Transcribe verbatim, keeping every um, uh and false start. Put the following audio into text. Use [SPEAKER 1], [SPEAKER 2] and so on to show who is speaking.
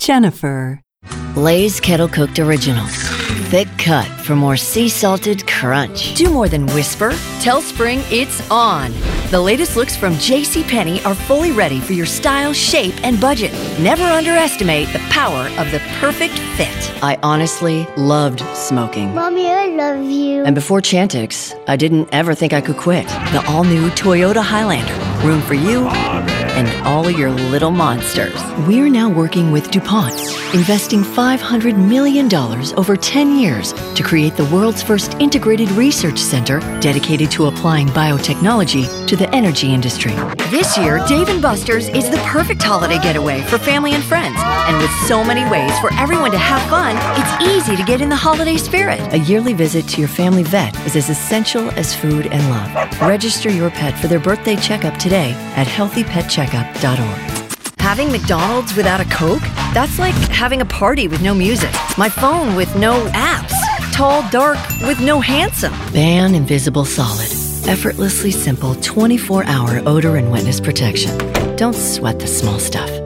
[SPEAKER 1] Jennifer.
[SPEAKER 2] Lay's Kettle Cooked Original. Thick cut for more sea-salted crunch.
[SPEAKER 3] Do more than whisper. Tell Spring it's on. The latest looks from JCPenney are fully ready for your style, shape, and budget. Never underestimate the power of the perfect fit.
[SPEAKER 2] I honestly loved smoking.
[SPEAKER 4] Mommy, I love you.
[SPEAKER 2] And before Chantix, I didn't ever think I could quit. The all-new Toyota Highlander. Room for you and all your little monsters. We're now working with DuPont, investing five hundred million dollars over ten years to create the world's first integrated research center dedicated to applying biotechnology to the energy industry.
[SPEAKER 3] This year, Dave and Buster's is the perfect holiday getaway for family and friends. And with so many ways for everyone to have fun, it's easy to get in the holiday spirit.
[SPEAKER 2] A yearly visit to your family vet is as essential as food and love. Register your pet for their birthday checkup today at healthy pet checkup dot org.
[SPEAKER 3] Having McDonald's without a Coke? That's like having a party with no music. My phone with no apps. Tall, dark, with no handsome.
[SPEAKER 2] Ban Invisible Solid. Effortlessly simple twenty-four hour odor and wetness protection. Don't sweat the small stuff.